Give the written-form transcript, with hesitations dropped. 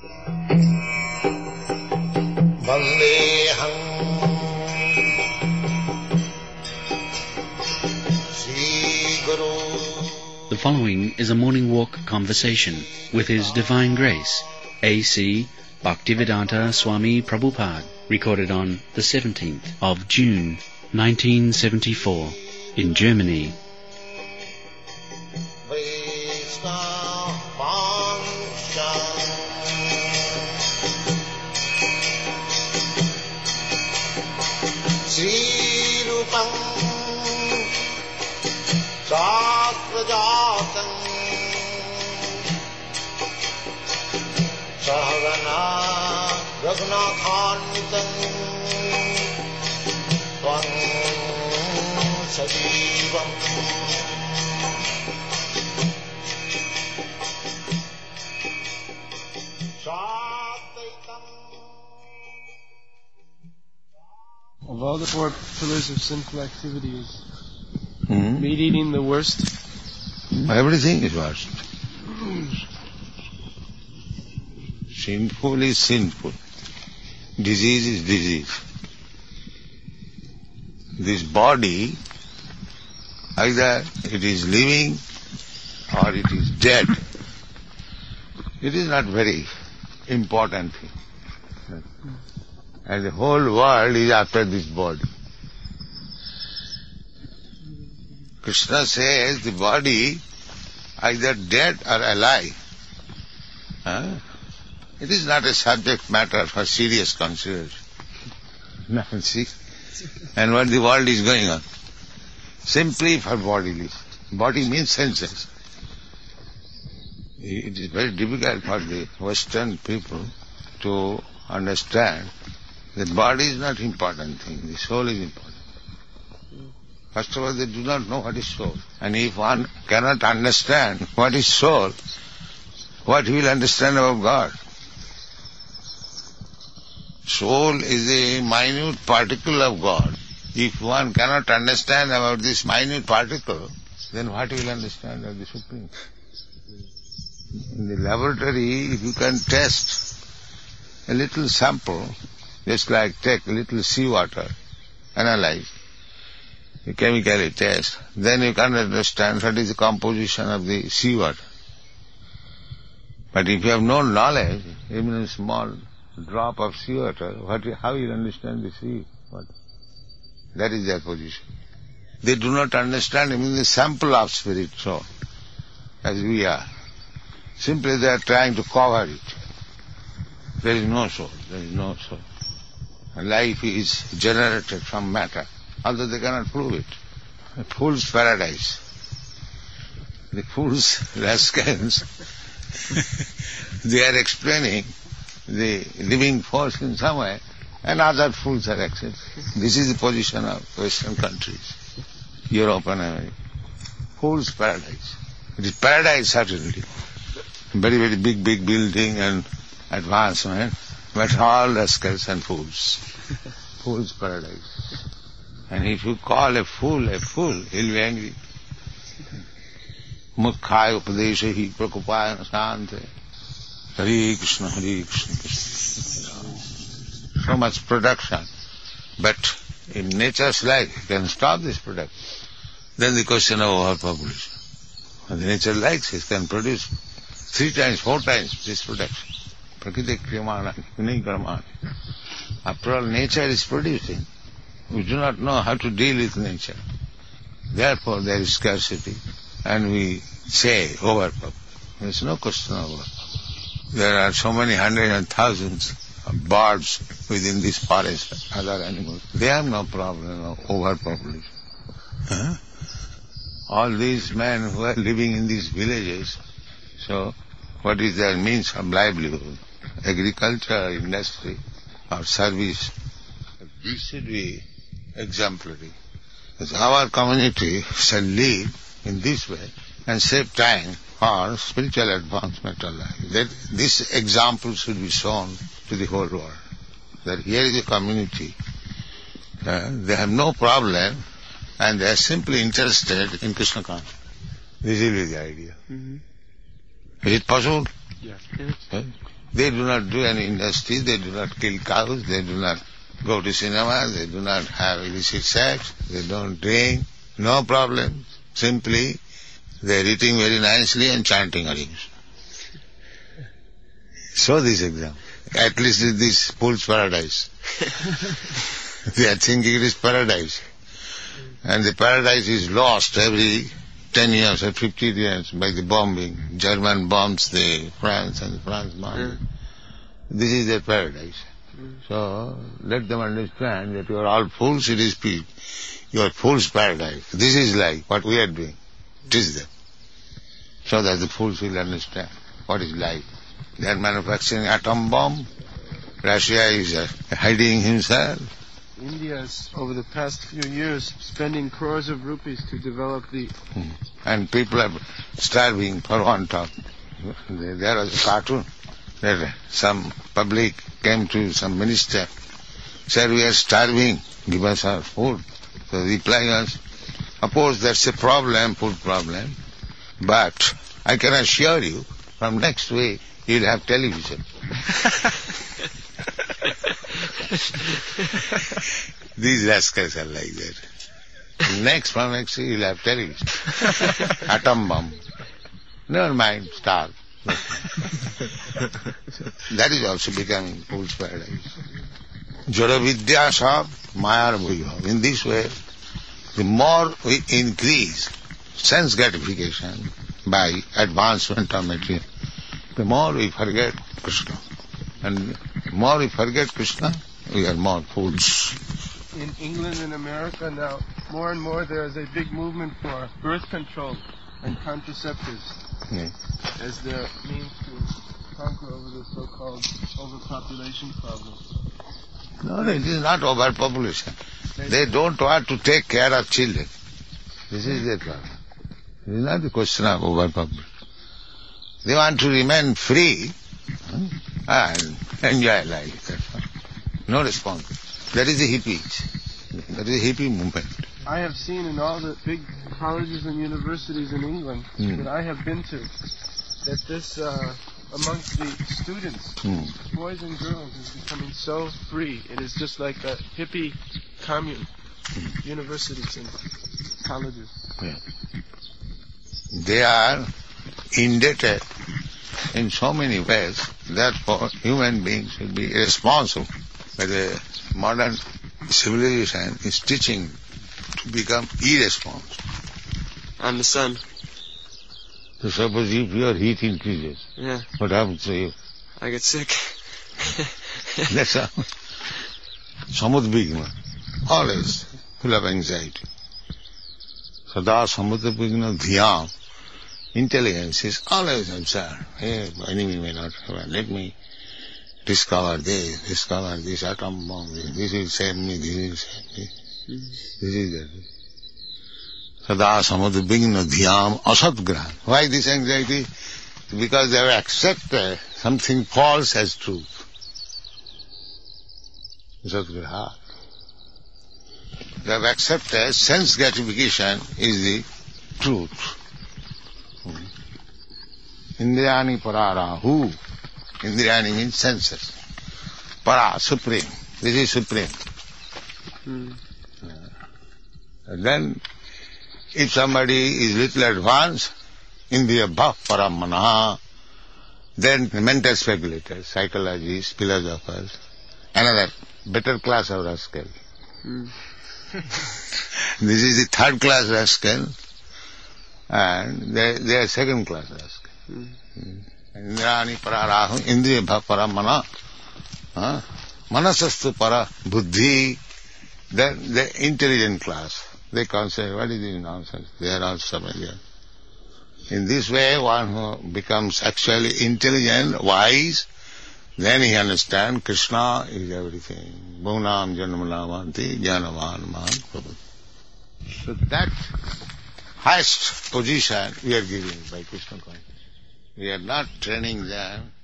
Vandeham Sri Guru. The following is a morning walk conversation with His Divine Grace, A.C. Bhaktivedanta Swami Prabhupada, recorded on the 17th of June, 1974, in Germany. Sri Rupam Sakrajatam Sahagana Raghunathanvitam Tvam Sajivam Satvaitam. Of all the four pillars of sinful activities, meat eating the worst? Everything is worst. Sinful is sinful. Disease is disease. This body, either it is living or it is dead. It is not very important thing. And the whole world is after this body. Krishna says the body either dead or alive. It is not a subject matter for serious consideration. See? And what the world is going on? Simply for bodily. Body means senses. It is very difficult for the Western people to understand that body is not important thing, the soul is important. First of all, they do not know what is soul. And if one cannot understand what is soul, what he will understand about God? Soul is a minute particle of God. If one cannot understand about this minute particle, then what will understand of the Supreme? In the laboratory, if you can test a little sample, just like take a little seawater, analyze, you chemically test, then you can understand what is the composition of the seawater. But if you have no knowledge, even a small drop of seawater, how you understand the sea water? That is their position. They do not understand even the sample of spirit soul, as we are. Simply they are trying to cover it. There is no soul, there is no soul. Life is generated from matter, although they cannot prove it. A fool's paradise. The fools, rascals, they are explaining the living force in some way, and other fools are accepting. This is the position of Western countries, Europe and America. Fool's paradise. It is paradise certainly. Very, very big building and advancement, but all rascals and fools. Fool's paradise. And if you call a fool, he'll be angry. Mukkhaya upadesha hi prakupaya sante. Hare Krishna, Hare Krishna, Krishna. So much production. But in nature's life, you can stop this production. Then the question of overpopulation. When the nature likes, it can produce 3 times, 4 times this production. Prakriti kriyamana, vinay karamana. After all, nature is producing. We do not know how to deal with nature. Therefore, there is scarcity. And we say overpopulation. There is no question of overpopulation. There are so many hundreds and thousands of birds within this forest, other animals. They have no problem of overpopulation. All these men who are living in these villages, so what is their means of livelihood? Agriculture, industry, or service. This should be exemplary. Because our community shall live in this way and save time for spiritual advancement of life. This example should be shown to the whole world. That here is a community, they have no problem and they are simply interested in Krishna consciousness. This is really the idea. Mm-hmm. Is it possible? Yes. They do not do any industry, they do not kill cows, they do not go to cinema, they do not have illicit sex, they don't drink, no problem. Simply, they are eating very nicely and chanting Hare Krishna. Show this example. At least this fool's paradise. They are thinking it is paradise. And the paradise is lost every 10 years or 50 years by the bombing. German bombs the France and France bombs. This is their paradise. So, let them understand that you are all fools, it is peace. You are fool's paradise. This is life, what we are doing. Teach them. So that the fools will understand what is life. They are manufacturing atom bomb. Russia is hiding himself. India is, over the past few years, spending crores of rupees to develop the... And people are starving for want of. There was a cartoon that some public came to some minister, said, we are starving, give us our food. So the reply was, of course that's a problem, food problem, but I can assure you, from next week, you'll have television. These rascals are like that. From next week, you'll have television. Atom bomb. Never mind, starve. That is also becoming fool's paradise. Jada vidya sab mayar bhuyo. In this way, the more we increase sense gratification by advancement of material, the more we forget Krishna. And the more we forget Krishna, we are more fools. In England and America now, more and more there is a big movement for birth control and contraceptives as their means to conquer over the so-called overpopulation problem. No, it is not overpopulation. They don't want to take care of children. This is their problem. It is not the question of overpopulation. They want to remain free and enjoy life. That's all. No response. That is the hippies. That is the hippie movement. I have seen in all the big colleges and universities in England that I have been to, that this, amongst the students, boys and girls, is becoming so free. It is just like a hippie commune, universities and colleges. Yeah. They are indebted in so many ways, therefore human beings should be responsible. But the modern civilization is teaching to become irresponsible. I'm the sun. So suppose if your heat increases, what happens to you? I get sick. That's all. Samudvigna, always full of anxiety. Sada samudvigna dhyam, intelligence is always concerned. Hey, enemy may not have, let me discover this atom bomb, this will save me, this will save me. This is that. Sada samudvigna dhyam asatgraha. Why this anxiety? Because they have accepted something false as truth. Asatgraha. They have accepted sense gratification is the truth. Indriyani parara. Who? Indriyani means senses. Para, supreme. This is supreme. And then, if somebody is little advanced, Indriya bhav paramana, then mental speculators, psychologists, philosophers, another better class of rascal. This is the third class rascal, and they are second class rascal. Indrani pararahu, Indriya bhav paramana, manasastu para buddhi, then the intelligent class. They consider, what is this nonsense? They are also familiar. In this way, one who becomes actually intelligent, wise, then he understands Krishna is everything. Bhunam janmanavanti janavan man prabhu. So that highest position we are giving by Krishna consciousness. We are not training them